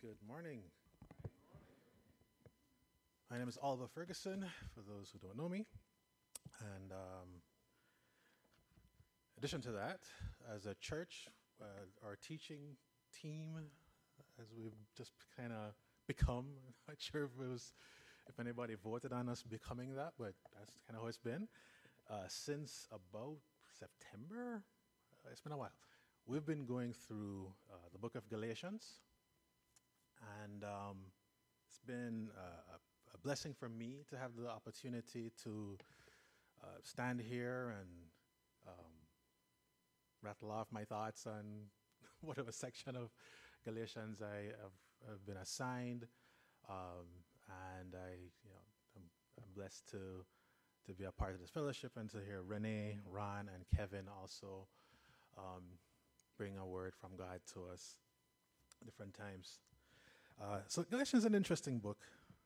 Good morning. My name is Oliver Ferguson, for those who don't know me. And in addition to that, as a church, our teaching team, as we've just kind of become, I'm not sure if anybody voted on us becoming that, but that's kind of how it's been. Since about September, it's been a while. We've been going through the book of Galatians, and it's been a blessing for me to have the opportunity to stand here and rattle off my thoughts on whatever section of Galatians I have been assigned, and I'm blessed to be a part of this fellowship and to hear Renee, Ron, and Kevin also bring a word from God to us different times. So Galatians is an interesting book.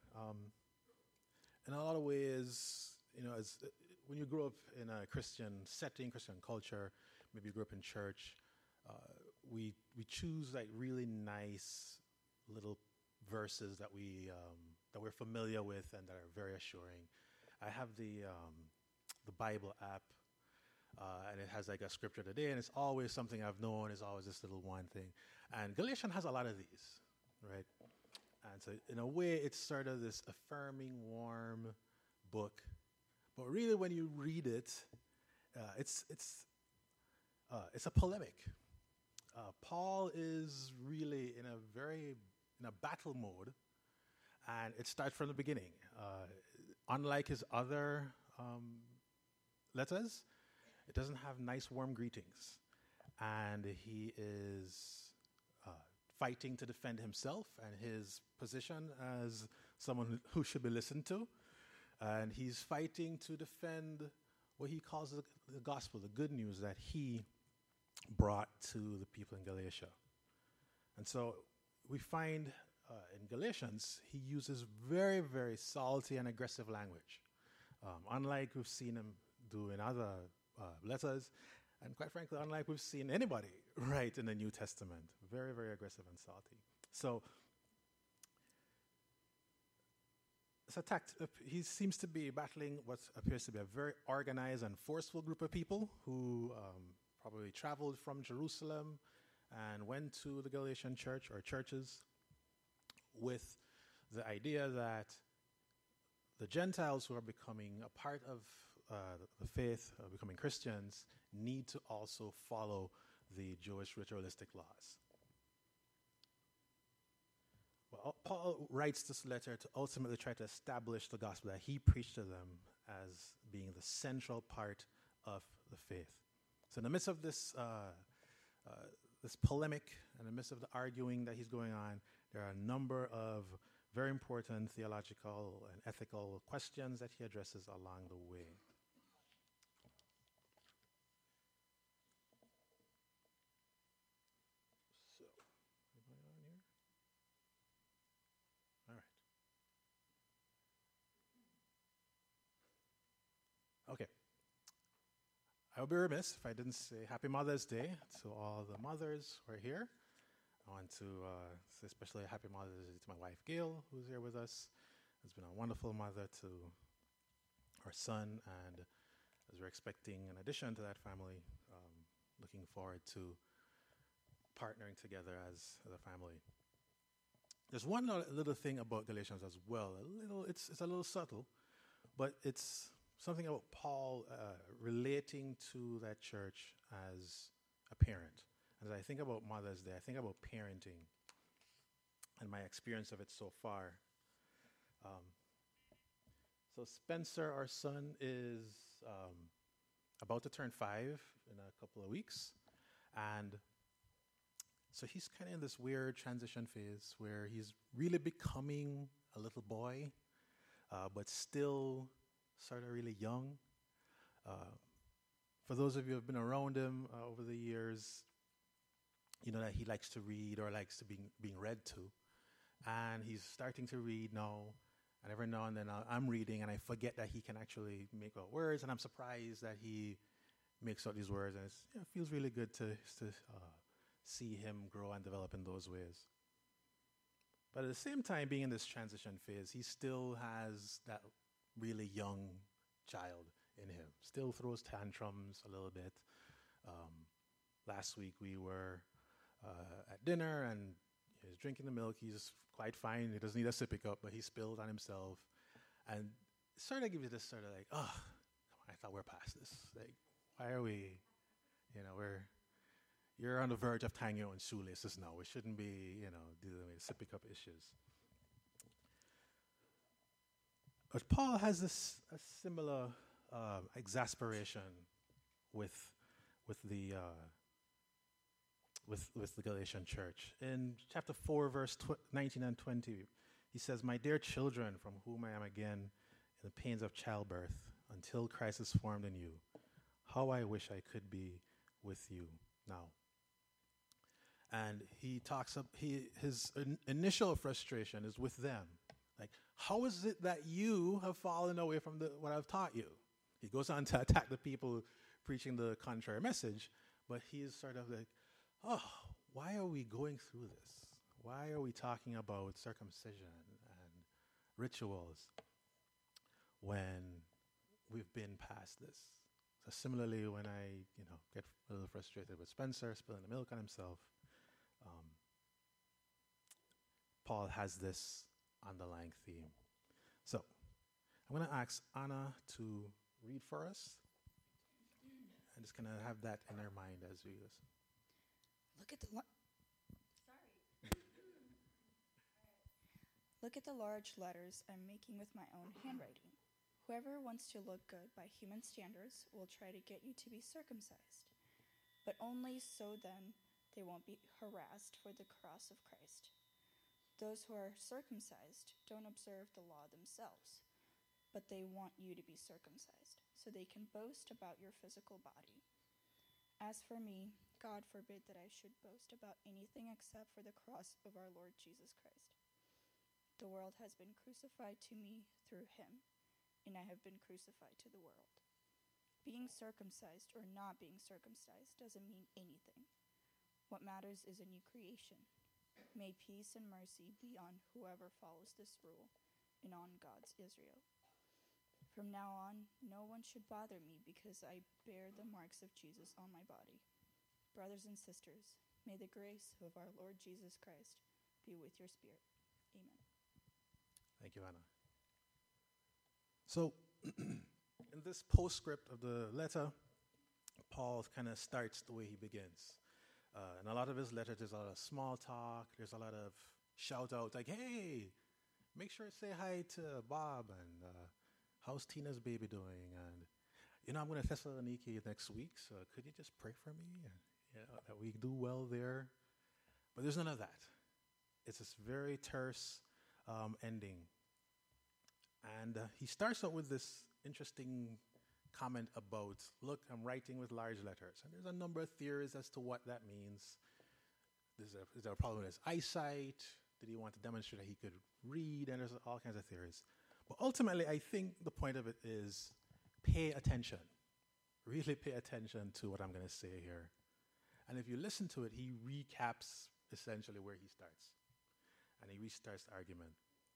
In a lot of ways, when you grow up in a Christian setting, Christian culture, maybe you grew up in church, we choose like really nice little verses that we're familiar with and that are very assuring. I have the Bible app, and it has like a scripture today, and it's always something I've known. It's always this little one thing, and Galatians has a lot of these, right? And so, in a way, it's sort of this affirming, warm book. But really, when you read it, it's a polemic. Paul is really in a battle mode, and it starts from the beginning. Unlike his other letters, it doesn't have nice, warm greetings, and he is fighting to defend himself and his position as someone who should be listened to. And he's fighting to defend what he calls the gospel, the good news that he brought to the people in Galatia. And so we find in Galatians, he uses very, very salty and aggressive language, unlike we've seen him do in other letters. And quite frankly, unlike we've seen anybody write in the New Testament, very, very aggressive and salty. So he seems to be battling what appears to be a very organized and forceful group of people who probably traveled from Jerusalem and went to the Galatian church or churches with the idea that the Gentiles who are becoming a part of the faith, becoming Christians, need to also follow the Jewish ritualistic laws. Well, Paul writes this letter to ultimately try to establish the gospel that he preached to them as being the central part of the faith. So in the midst of this polemic, in the midst of the arguing that he's going on, there are a number of very important theological and ethical questions that he addresses along the way. So, am I on here? All right. Okay. I would be remiss if I didn't say Happy Mother's Day to all the mothers who are here. I want to say especially Happy Mother's Day to my wife, Gail, who's here with us. Has been a wonderful mother to our son, and as we're expecting, in addition to that family, looking forward to partnering together as a family. There's one little thing about Galatians as well. It's a little subtle, but it's something about Paul relating to that church as a parent. As I think about Mother's Day, I think about parenting and my experience of it so far. So Spencer, our son, is about to turn 5 in a couple of weeks. And so he's kind of in this weird transition phase where he's really becoming a little boy, but still sort of really young. For those of you who have been around him over the years, you know that he likes to read or likes to being read to. And he's starting to read now. And every now and then I'm reading and I forget that he can actually make out words. And I'm surprised that he makes out these words. And it feels really good to see him grow and develop in those ways. But at the same time, being in this transition phase, he still has that really young child in him. Still throws tantrums a little bit. Last week we were at dinner and he's drinking the milk. He's quite fine. He doesn't need a sippy cup, but he spilled on himself. And it sort of gives you this sort of like, oh, come on, I thought we're past this. Like, why are we, you're on the verge of tying your own shoelaces now. We shouldn't be, dealing with sippy cup issues. But Paul has a similar exasperation with the Galatian church. In chapter 4, verse 19 and 20, he says, "My dear children, from whom I am again in the pains of childbirth, until Christ is formed in you, how I wish I could be with you now." And he talks up, his initial frustration is with them. Like, how is it that you have fallen away from what I've taught you? He goes on to attack the people preaching the contrary message, but he is sort of like, oh, why are we going through this? Why are we talking about circumcision and rituals when we've been past this? So similarly, when I, get a little frustrated with Spencer spilling the milk on himself, Paul has this underlying theme. So I'm going to ask Anna to read for us. I'm just going to have that in our mind as we listen. Look at the large letters I'm making with my own handwriting. Whoever wants to look good by human standards will try to get you to be circumcised, but only so then they won't be harassed for the cross of Christ. Those who are circumcised don't observe the law themselves, but they want you to be circumcised, so they can boast about your physical body. As for me, God forbid that I should boast about anything except for the cross of our Lord Jesus Christ. The world has been crucified to me through him, and I have been crucified to the world. Being circumcised or not being circumcised doesn't mean anything. What matters is a new creation. May peace and mercy be on whoever follows this rule and on God's Israel. From now on, no one should bother me because I bear the marks of Jesus on my body. Brothers and sisters, may the grace of our Lord Jesus Christ be with your spirit. Amen. Thank you, Anna. So, in this postscript of the letter, Paul kind of starts the way he begins. In a lot of his letters, there's a lot of small talk. There's a lot of shout out, like, hey, make sure to say hi to Bob, and how's Tina's baby doing? And, I'm going to Thessaloniki next week, so could you just pray for me? And, that we do well there. But there's none of that. It's this very terse ending. And he starts out with this interesting comment about, look, I'm writing with large letters. And there's a number of theories as to what that means. Is there a problem with his eyesight? Did he want to demonstrate that he could read? And there's all kinds of theories. But ultimately, I think the point of it is pay attention. Really pay attention to what I'm going to say here. And if you listen to it, he recaps essentially where he starts. And he restarts the argument.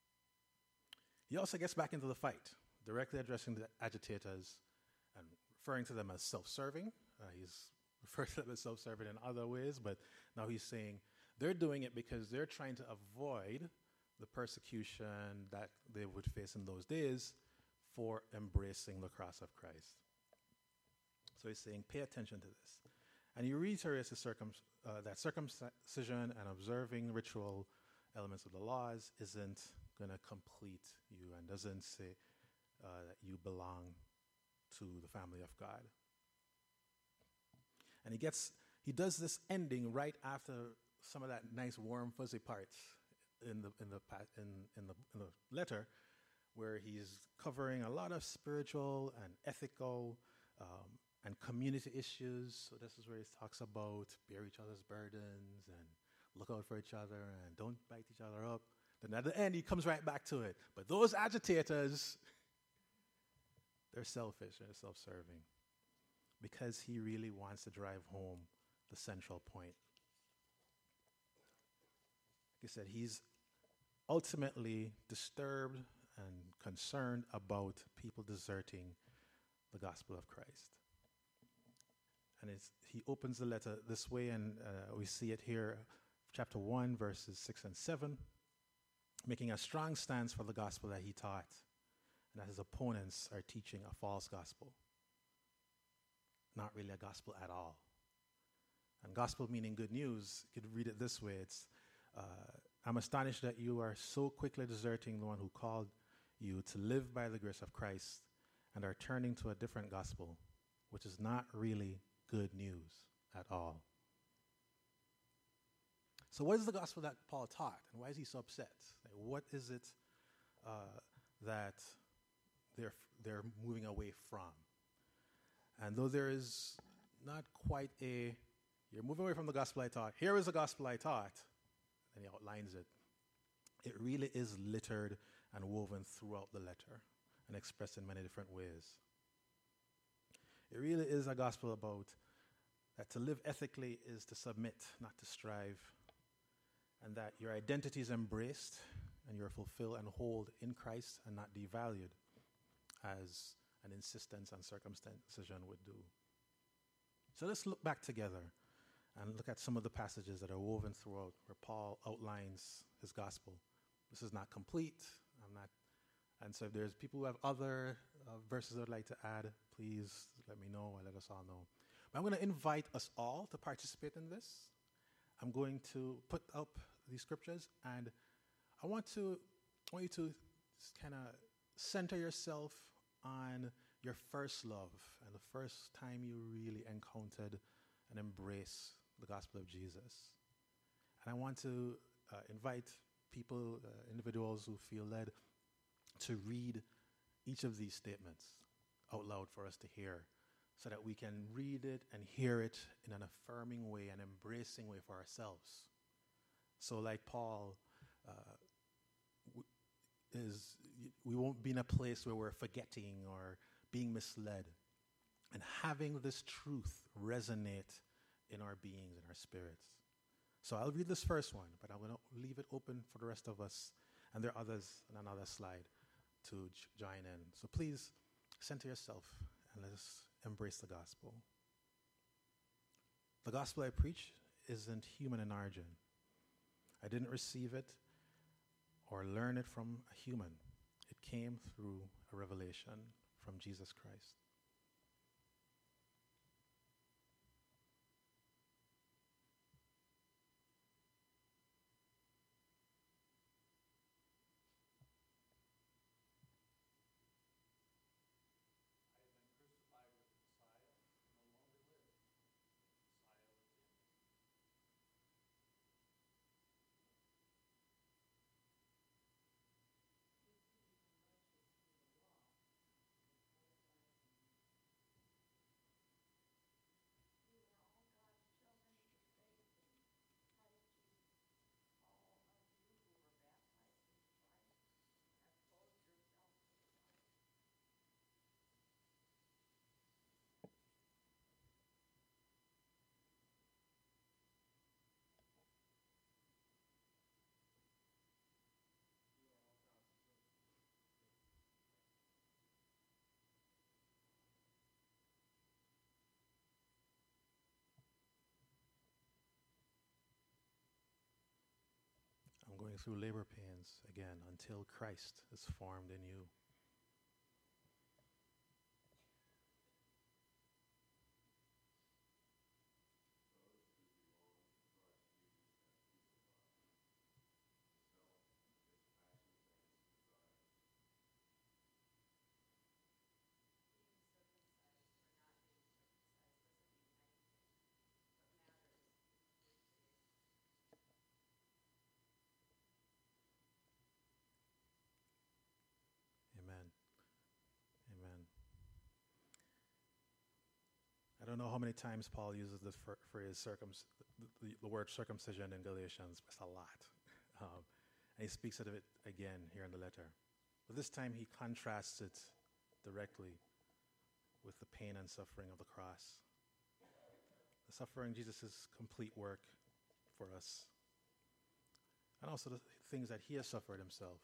He also gets back into the fight, directly addressing the agitators and referring to them as self-serving. He's referred to them as self-serving in other ways, but now he's saying they're doing it because they're trying to avoid the persecution that they would face in those days for embracing the cross of Christ. So he's saying, pay attention to this. And he reiterates that circumcision and observing ritual elements of the laws isn't going to complete you and doesn't say that you belong to the family of God. And he does this ending right after some of that nice warm fuzzy parts in the letter, where he's covering a lot of spiritual and ethical and community issues. So this is where he talks about bear each other's burdens and look out for each other and don't bite each other up. Then at the end, he comes right back to it. But those agitators, they're selfish, they're self-serving, because he really wants to drive home the central point. Like I said, he's ultimately disturbed and concerned about people deserting the gospel of Christ. And he opens the letter this way, and we see it here, chapter 1, verses 6 and 7, making a strong stance for the gospel that he taught, and that his opponents are teaching a false gospel. Not really a gospel at all. And gospel meaning good news, you could read it this way. It's, I'm astonished that you are so quickly deserting the one who called you to live by the grace of Christ and are turning to a different gospel, which is not really good news at all. So what is the gospel that Paul taught, and why is he so upset? Like, what is it that they're moving away from? And though there is not quite you're moving away from the gospel I taught, here is the gospel I taught, and he outlines it. It really is littered and woven throughout the letter and expressed in many different ways. It really is a gospel about that to live ethically is to submit, not to strive, and that your identity is embraced and you're fulfilled and whole in Christ and not devalued as an insistence on circumcision would do. So let's look back together and look at some of the passages that are woven throughout where Paul outlines his gospel. This is not complete. And so if there's people who have other verses they would like to add, please let me know or let us all know. But I'm going to invite us all to participate in this. I'm going to put up these scriptures, and I want you to kind of center yourself on your first love and the first time you really encountered and embraced the gospel of Jesus. And I want to invite people, individuals who feel led to read each of these statements out loud for us to hear, so that we can read it and hear it in an affirming way, an embracing way for ourselves. So like Paul, we won't be in a place where we're forgetting or being misled, and having this truth resonate in our beings, in our spirits. So I'll read this first one, but I'm going to leave it open for the rest of us, and there are others on another slide to join in. So please center yourself and let us embrace the gospel. The gospel I preach isn't human in origin. I didn't receive it or learn it from a human. It came through a revelation from Jesus Christ. I'm going through labor pains again until Christ is formed in you. Amen. Amen. I don't know how many times Paul uses the phrase the word circumcision in Galatians. It's a lot. And he speaks of it again here in the letter. But this time he contrasts it directly with the pain and suffering of the cross. The suffering, Jesus' complete work for us. And also the things that he has suffered himself.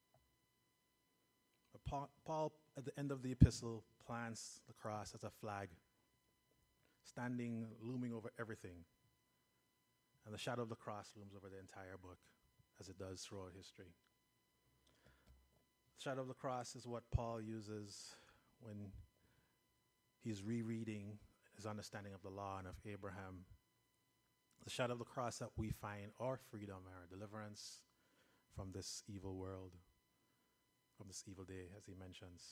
But Paul, at the end of the epistle, plants the cross as a flag, standing, looming over everything. And the shadow of the cross looms over the entire book, as it does throughout history. The shadow of the cross is what Paul uses when he's rereading his understanding of the law and of Abraham. The shadow of the cross that we find our freedom, our deliverance from this evil world, from this evil day, as he mentions.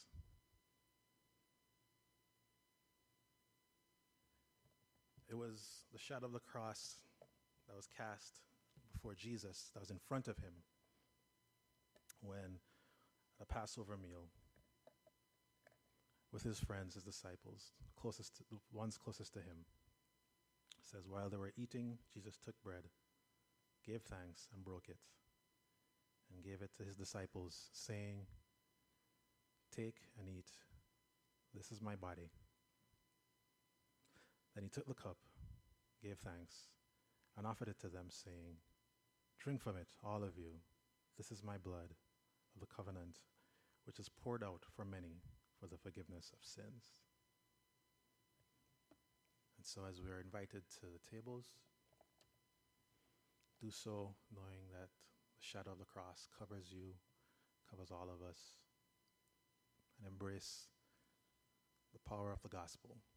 It was the shadow of the cross that was cast before Jesus, that was in front of him when at a Passover meal with his friends, his disciples, the ones closest to him. It says, while they were eating, Jesus took bread, gave thanks, and broke it, and gave it to his disciples, saying, take and eat. This is my body. Then he took the cup, gave thanks, and offered it to them, saying, drink from it, all of you. This is my blood of the covenant, which is poured out for many for the forgiveness of sins. And so as we are invited to the tables, do so knowing that the shadow of the cross covers you, covers all of us, and embrace the power of the gospel.